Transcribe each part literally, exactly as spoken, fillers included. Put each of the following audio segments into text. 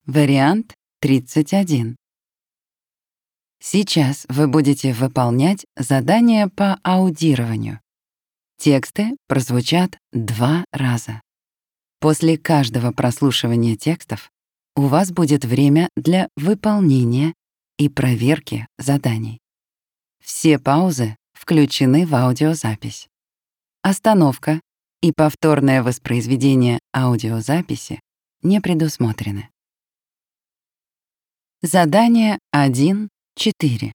Вариант тридцать один. Сейчас вы будете выполнять задание по аудированию. Тексты прозвучат два раза. После каждого прослушивания текстов у вас будет время для выполнения и проверки заданий. Все паузы включены в аудиозапись. Остановка и повторное воспроизведение аудиозаписи не предусмотрены. Задание один четыре.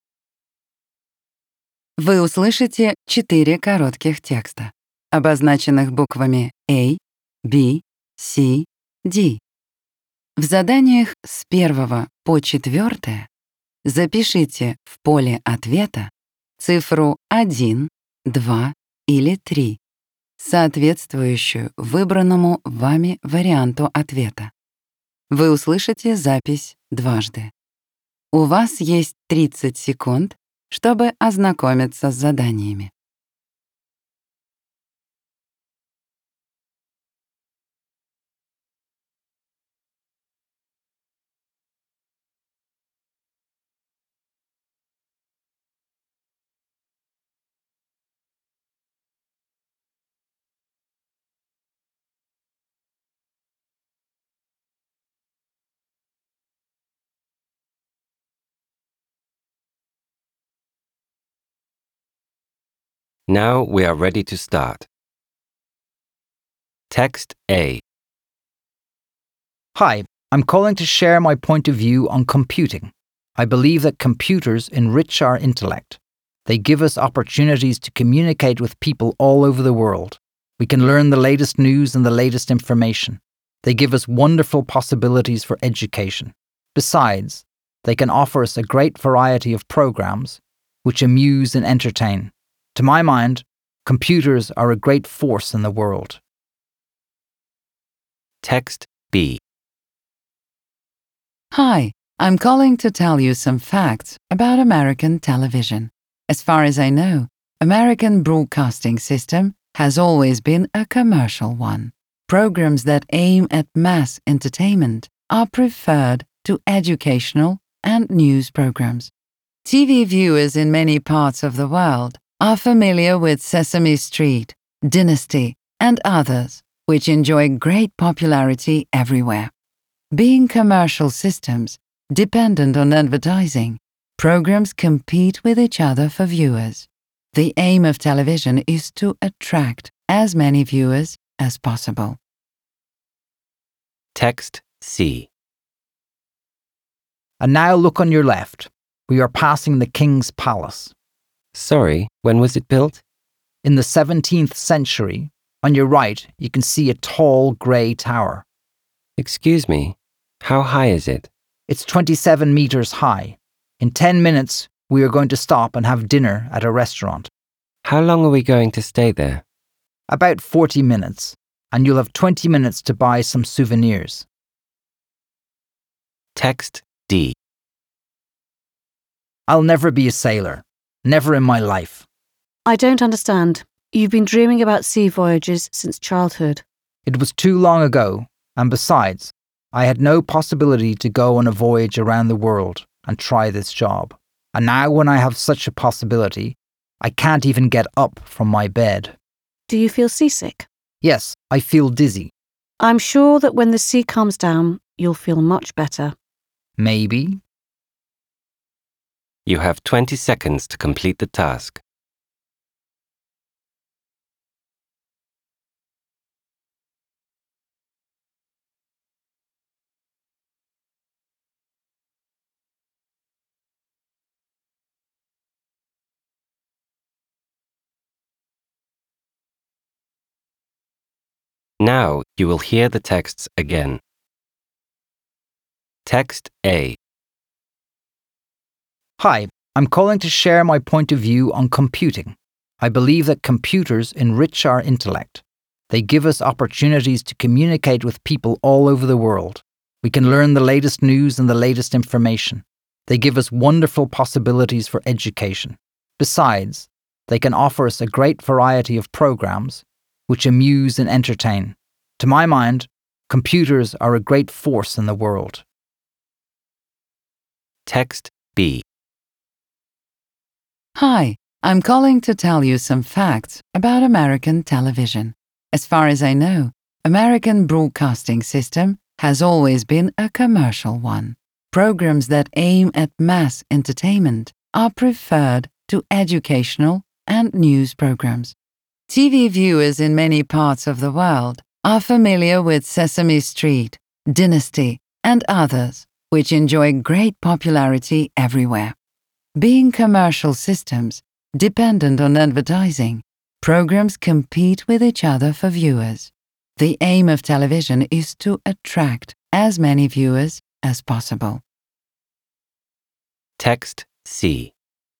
Вы услышите четыре коротких текста, обозначенных буквами A, B, C, D. В заданиях с первого по четвёртое запишите в поле ответа цифру один, два или три, соответствующую выбранному вами варианту ответа. Вы услышите запись дважды. У вас есть тридцать секунд, чтобы ознакомиться с заданиями. Now we are ready to start. Text A. Hi, I'm calling to share my point of view on computing. I believe that computers enrich our intellect. They give us opportunities to communicate with people all over the world. We can learn the latest news and the latest information. They give us wonderful possibilities for education. Besides, they can offer us a great variety of programs which amuse and entertain. To my mind, computers are a great force in the world. Text B. Hi, I'm calling to tell you some facts about American television. As far as I know, American broadcasting system has always been a commercial one. Programs that aim at mass entertainment are preferred to educational and news programs. T V viewers in many parts of the world are familiar with Sesame Street, Dynasty, and others, which enjoy great popularity everywhere. Being commercial systems dependent on advertising, programs compete with each other for viewers. The aim of television is to attract as many viewers as possible. Text C. And now look on your left. We are passing the King's Palace. Sorry, when was it built? In the seventeenth century, on your right, you can see a tall grey tower. Excuse me, how high is it? It's twenty-seven meters high. In ten minutes, we are going to stop and have dinner at a restaurant. How long are we going to stay there? About forty minutes, and you'll have twenty minutes to buy some souvenirs. Text D. I'll never be a sailor. Never in my life. I don't understand. You've been dreaming about sea voyages since childhood. It was too long ago, and besides, I had no possibility to go on a voyage around the world and try this job. And now when I have such a possibility, I can't even get up from my bed. Do you feel seasick? Yes, I feel dizzy. I'm sure that when the sea calms down, you'll feel much better. Maybe. You have twenty seconds to complete the task. Now you will hear the texts again. Text A. Hi, I'm calling to share my point of view on computing. I believe that computers enrich our intellect. They give us opportunities to communicate with people all over the world. We can learn the latest news and the latest information. They give us wonderful possibilities for education. Besides, they can offer us a great variety of programs which amuse and entertain. To my mind, computers are a great force in the world. Text B. Hi, I'm calling to tell you some facts about American television. As far as I know, American broadcasting system has always been a commercial one. Programs that aim at mass entertainment are preferred to educational and news programs. T V viewers in many parts of the world are familiar with Sesame Street, Dynasty, and others, which enjoy great popularity everywhere. Being commercial systems, dependent on advertising, programs compete with each other for viewers. The aim of television is to attract as many viewers as possible. Text C.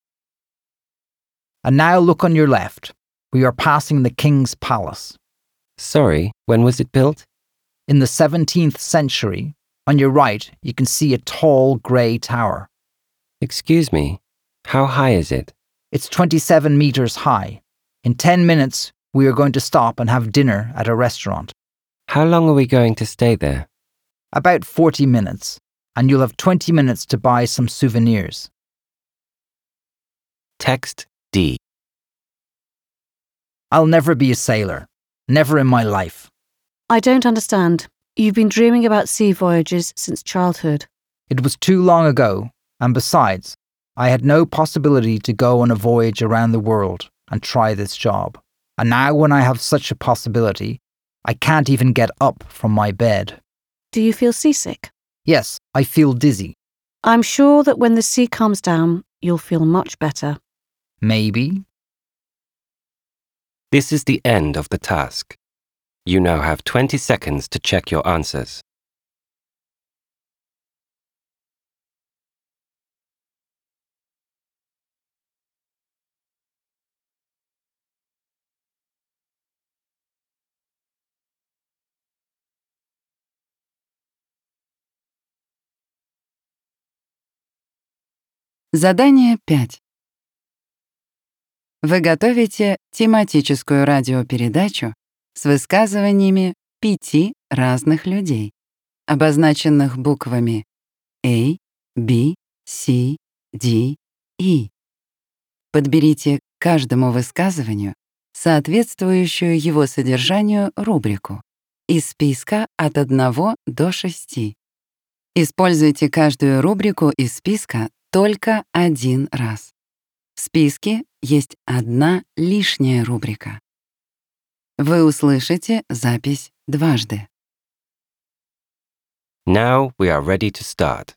And now look on your left. We are passing the King's Palace. Sorry, when was it built? In the seventeenth century, on your right, you can see a tall grey tower. Excuse me, how high is it? It's twenty-seven metres high. In ten minutes, we are going to stop and have dinner at a restaurant. How long are we going to stay there? About forty minutes, and you'll have twenty minutes to buy some souvenirs. Text D. I'll never be a sailor. Never in my life. I don't understand. You've been dreaming about sea voyages since childhood. It was too long ago, and besides, I had no possibility to go on a voyage around the world and try this job. And now when I have such a possibility, I can't even get up from my bed. Do you feel seasick? Yes, I feel dizzy. I'm sure that when the sea calms down, you'll feel much better. Maybe. This is the end of the task. You now have twenty seconds to check your answers. Задание пять. Вы готовите тематическую радиопередачу с высказываниями пяти разных людей, обозначенных буквами A, B, C, D, E. Подберите к каждому высказыванию соответствующую его содержанию рубрику из списка от одного до шести. Используйте каждую рубрику из списка только один раз. В списке есть одна лишняя рубрика. Вы услышите запись дважды. Now we are ready to start.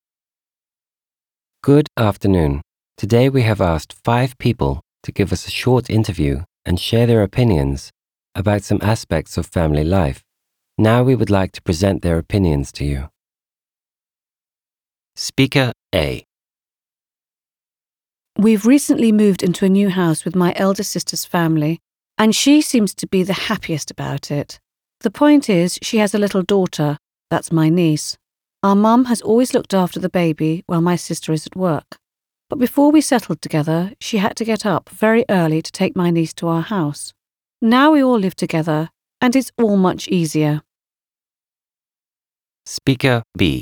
Good afternoon. Today we have asked five people to give us a short interview and share their opinions about some aspects of family life. Now we would like to present their opinions to you. Speaker A. We've recently moved into a new house with my elder sister's family, and she seems to be the happiest about it. The point is, she has a little daughter, that's my niece. Our mum has always looked after the baby while my sister is at work. But before we settled together, she had to get up very early to take my niece to our house. Now we all live together, and it's all much easier. Speaker B.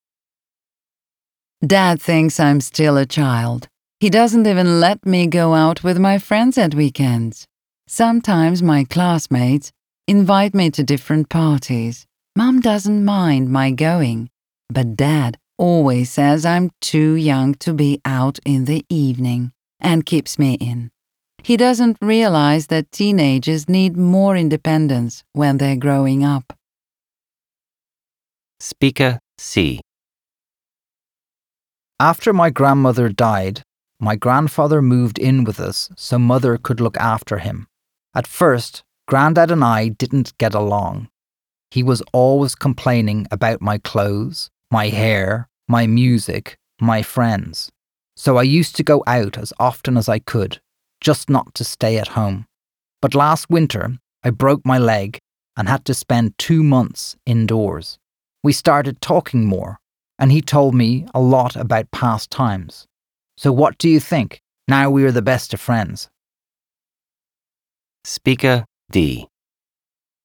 Dad thinks I'm still a child. He doesn't even let me go out with my friends at weekends. Sometimes my classmates invite me to different parties. Mum doesn't mind my going, but Dad always says I'm too young to be out in the evening and keeps me in. He doesn't realize that teenagers need more independence when they're growing up. Speaker C. After my grandmother died, my grandfather moved in with us so Mother could look after him. At first, Grandad and I didn't get along. He was always complaining about my clothes, my hair, my music, my friends. So I used to go out as often as I could, just not to stay at home. But last winter, I broke my leg and had to spend two months indoors. We started talking more, and he told me a lot about past times. So what do you think? Now we are the best of friends. Speaker D.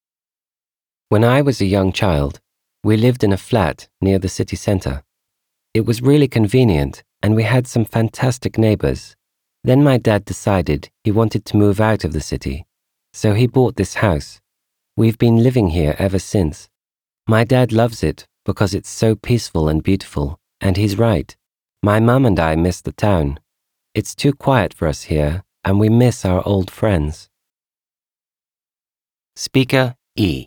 When I was a young child, we lived in a flat near the city centre. It was really convenient, and we had some fantastic neighbors. Then my dad decided he wanted to move out of the city, so he bought this house. We've been living here ever since. My dad loves it because it's so peaceful and beautiful, and he's right. My mum and I miss the town. It's too quiet for us here, and we miss our old friends. Speaker E.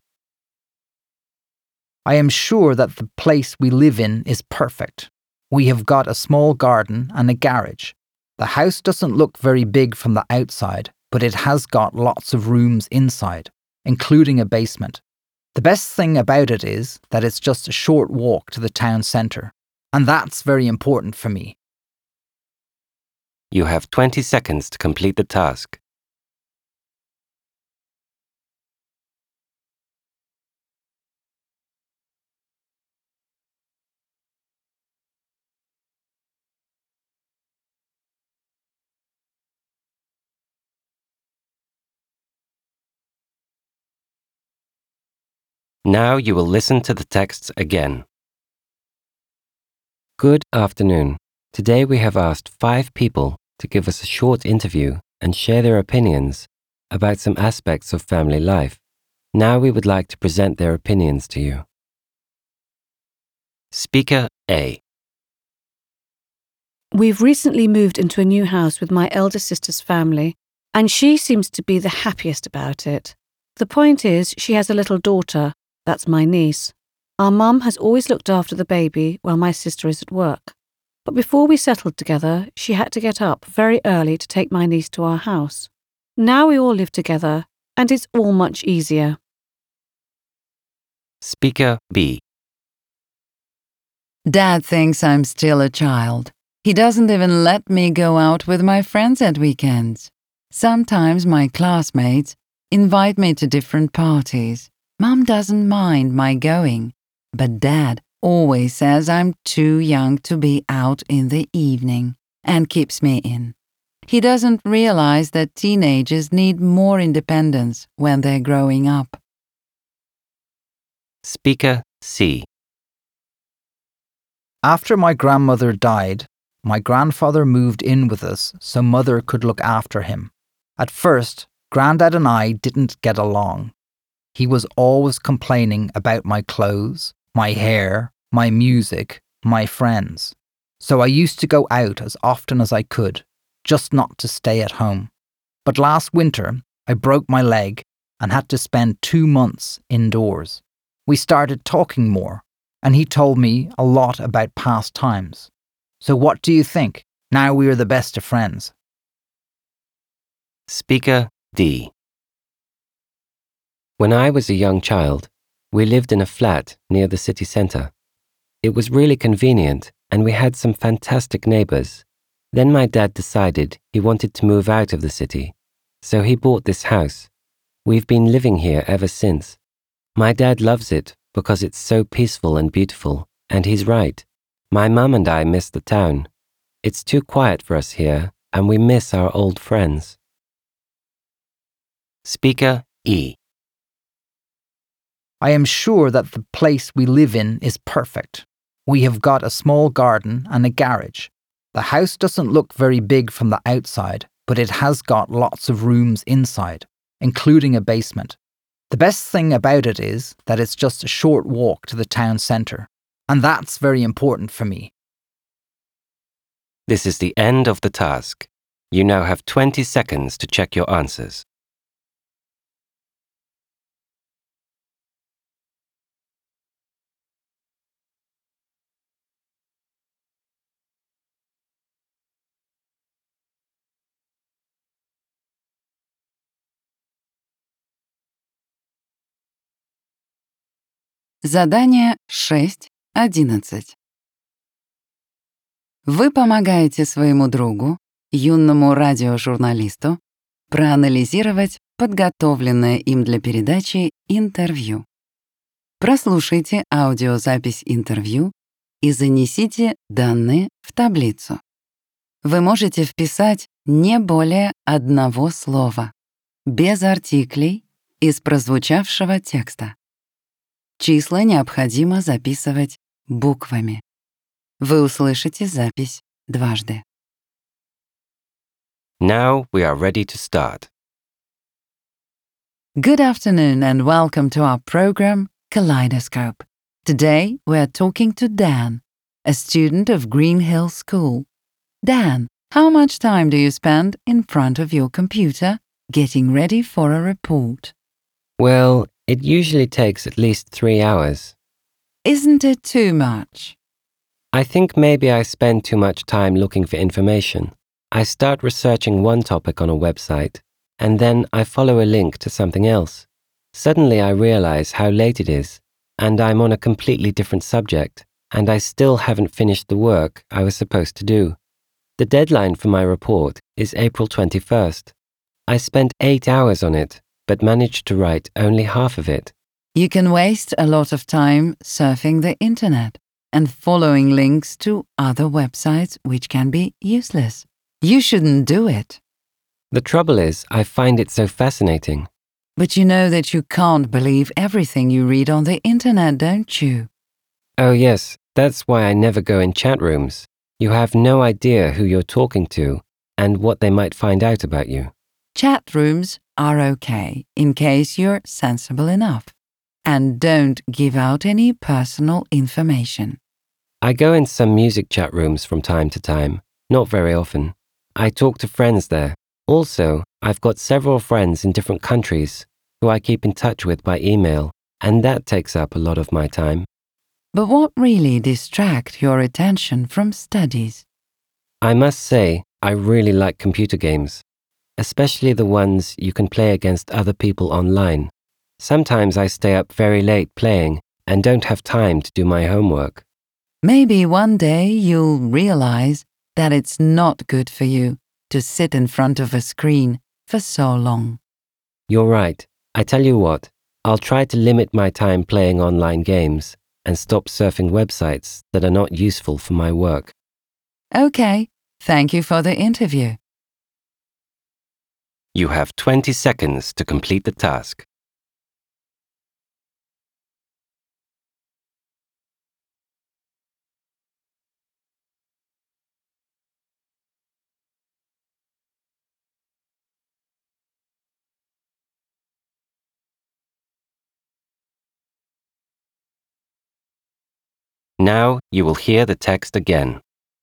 I am sure that the place we live in is perfect. We have got a small garden and a garage. The house doesn't look very big from the outside, but it has got lots of rooms inside, including a basement. The best thing about it is that it's just a short walk to the town centre, and that's very important for me. You have twenty seconds to complete the task. Now you will listen to the texts again. Good afternoon. Today we have asked five people to give us a short interview and share their opinions about some aspects of family life. Now we would like to present their opinions to you. Speaker A. We've recently moved into a new house with my elder sister's family, and she seems to be the happiest about it. The point is, she has a little daughter. That's my niece. Our mum has always looked after the baby while my sister is at work. But before we settled together, she had to get up very early to take my niece to our house. Now we all live together, and it's all much easier. Speaker B. Dad thinks I'm still a child. He doesn't even let me go out with my friends at weekends. Sometimes my classmates invite me to different parties. Mum doesn't mind my going, but Dad always says I'm too young to be out in the evening and keeps me in. He doesn't realize that teenagers need more independence when they're growing up. Speaker C. After my grandmother died, my grandfather moved in with us so Mother could look after him. At first, Grandad and I didn't get along. He was always complaining about my clothes, my hair, my music, my friends. So I used to go out as often as I could, just not to stay at home. But last winter, I broke my leg and had to spend two months indoors. We started talking more, and he told me a lot about past times. So what do you think? Now we are the best of friends. Speaker D. When I was a young child, we lived in a flat near the city centre. It was really convenient, and we had some fantastic neighbours. Then my dad decided he wanted to move out of the city, so he bought this house. We've been living here ever since. My dad loves it because it's so peaceful and beautiful, and he's right. My mum and I miss the town. It's too quiet for us here, and we miss our old friends. Speaker E. I am sure that the place we live in is perfect. We have got a small garden and a garage. The house doesn't look very big from the outside, but it has got lots of rooms inside, including a basement. The best thing about it is that it's just a short walk to the town centre, and that's very important for me. This is the end of the task. You now have twenty seconds to check your answers. Задание шесть одиннадцать. Вы помогаете своему другу, юному радиожурналисту, проанализировать подготовленное им для передачи интервью. Прослушайте аудиозапись интервью и занесите данные в таблицу. Вы можете вписать не более одного слова, без артиклей, из прозвучавшего текста. Числа необходимо записывать буквами. Вы услышите запись дважды. Now we are ready to start. Good afternoon and welcome to our program Kaleidoscope. Today we are talking to Dan, a student of Green Hill School. Dan, how much time do you spend in front of your computer getting ready for a report? Well, it usually takes at least three hours. Isn't it too much? I think maybe I spend too much time looking for information. I start researching one topic on a website, and then I follow a link to something else. Suddenly I realize how late it is, and I'm on a completely different subject, and I still haven't finished the work I was supposed to do. The deadline for my report is April twenty-first. I spent eight hours on it, but managed to write only half of it. You can waste a lot of time surfing the internet and following links to other websites which can be useless. You shouldn't do it. The trouble is, I find it so fascinating. But you know that you can't believe everything you read on the internet, don't you? Oh yes, that's why I never go in chat rooms. You have no idea who you're talking to and what they might find out about you. Chat rooms are okay in case you're sensible enough. And don't give out any personal information. I go in some music chat rooms from time to time, not very often. I talk to friends there. Also, I've got several friends in different countries who I keep in touch with by email, and that takes up a lot of my time. But what really distracts your attention from studies? I must say, I really like computer games, especially the ones you can play against other people online. Sometimes I stay up very late playing and don't have time to do my homework. Maybe one day you'll realize that it's not good for you to sit in front of a screen for so long. You're right. I tell you what, I'll try to limit my time playing online games and stop surfing websites that are not useful for my work. Okay, thank you for the interview. You have twenty seconds to complete the task. Now you will hear the text again.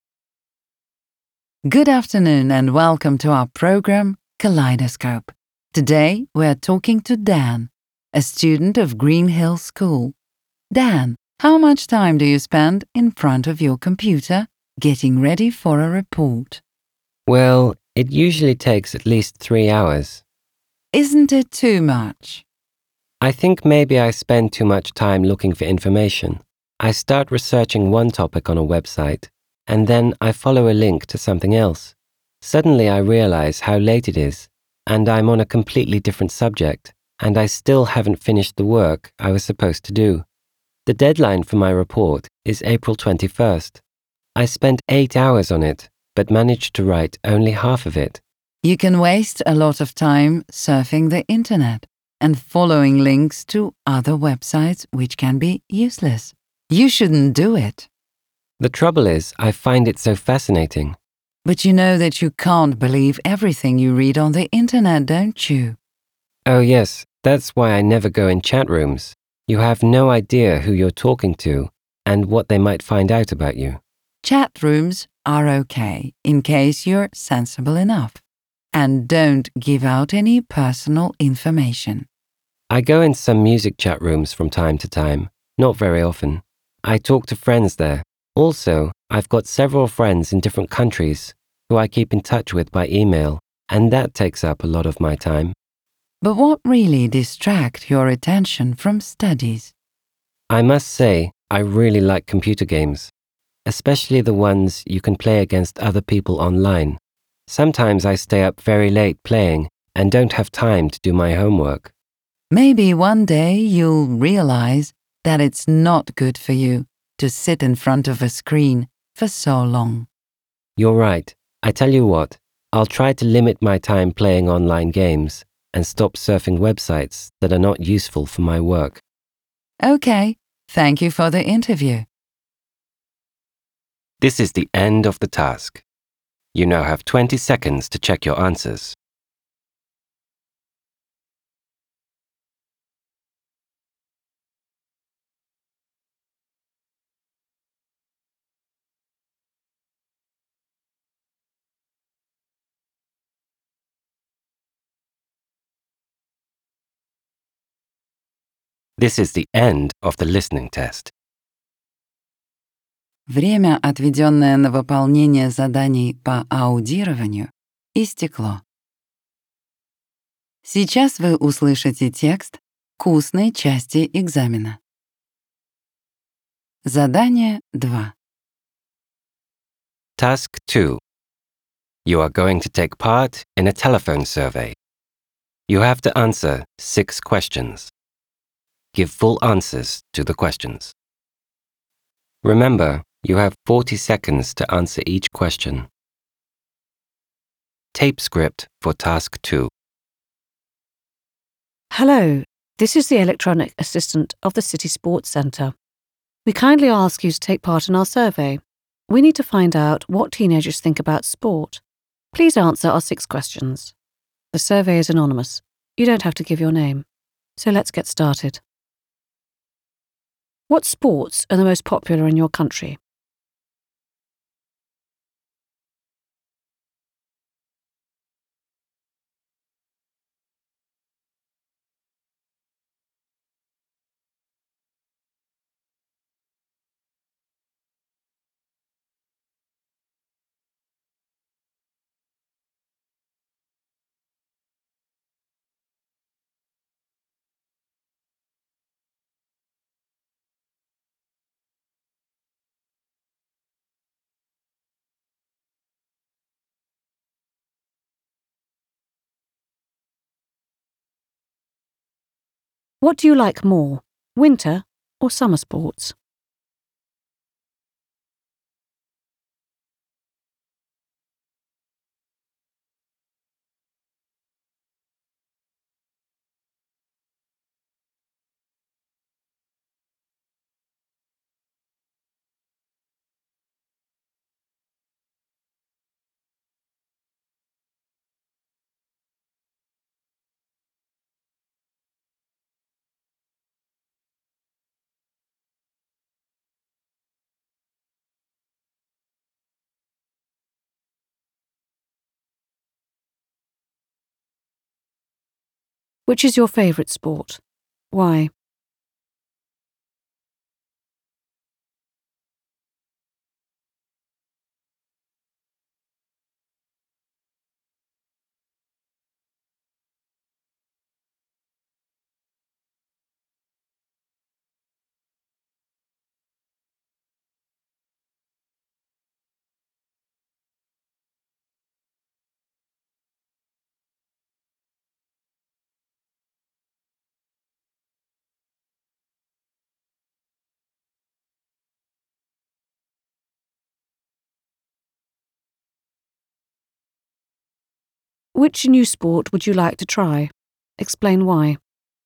Good afternoon and welcome to our program Kaleidoscope. Today we are talking to Dan, a student of Green Hill School. Dan, how much time do you spend in front of your computer getting ready for a report? Well, it usually takes at least three hours. Isn't it too much? I think maybe I spend too much time looking for information. I start researching one topic on a website, and then I follow a link to something else. Suddenly I realize how late it is, and I'm on a completely different subject, and I still haven't finished the work I was supposed to do. The deadline for my report is April twenty-first. I spent eight hours on it, but managed to write only half of it. You can waste a lot of time surfing the internet and following links to other websites which can be useless. You shouldn't do it. The trouble is, I find it so fascinating. But you know that you can't believe everything you read on the internet, don't you? Oh yes, that's why I never go in chat rooms. You have no idea who you're talking to and what they might find out about you. Chat rooms are okay in case you're sensible enough. And don't give out any personal information. I go in some music chat rooms from time to time, not very often. I talk to friends there. Also, I've got several friends in different countries who I keep in touch with by email, and that takes up a lot of my time. But what really distracts your attention from studies? I must say, I really like computer games, especially the ones you can play against other people online. Sometimes I stay up very late playing and don't have time to do my homework. Maybe one day you'll realize that it's not good for you to sit in front of a screen for so long. You're right. I tell you what, I'll try to limit my time playing online games and stop surfing websites that are not useful for my work. Okay, thank you for the interview. This is the end of the task. You now have twenty seconds to check your answers. This is the end of the listening test. Время, отведенное на выполнение заданий по аудированию, истекло. Сейчас вы услышите текст к устной части экзамена. Задание два. Task two. You are going to take part in a telephone survey. You have to answer six questions. Give full answers to the questions. Remember, you have forty seconds to answer each question. Tape script for task two. Hello, this is the electronic assistant of the City Sports Centre. We kindly ask you to take part in our survey. We need to find out what teenagers think about sport. Please answer our six questions. The survey is anonymous. You don't have to give your name. So let's get started. What sports are the most popular in your country? What do you like more, winter or summer sports? Which is your favourite sport? Why? Which new sport would you like to try? Explain why.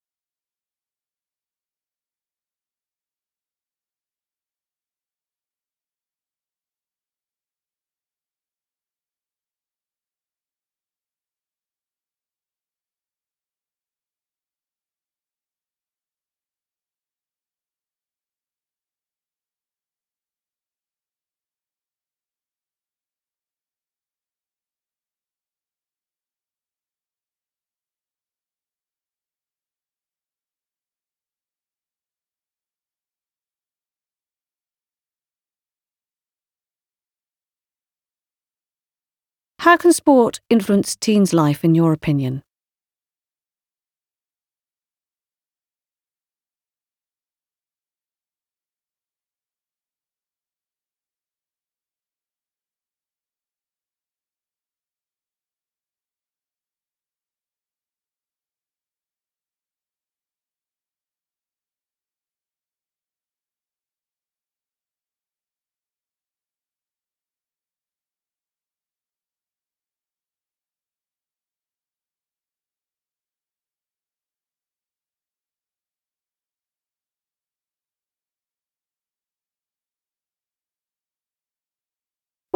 How can sport influence teens' life in your opinion?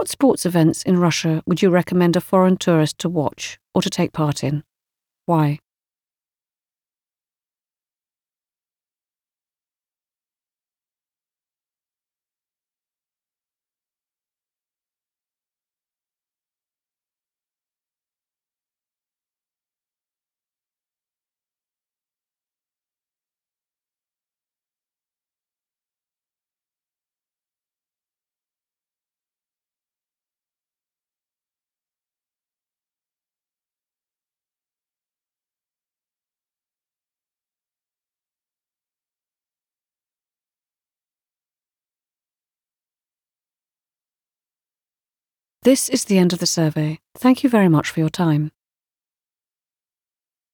What sports events in Russia would you recommend a foreign tourist to watch or to take part in? Why? This is the end of the survey. Thank you very much for your time.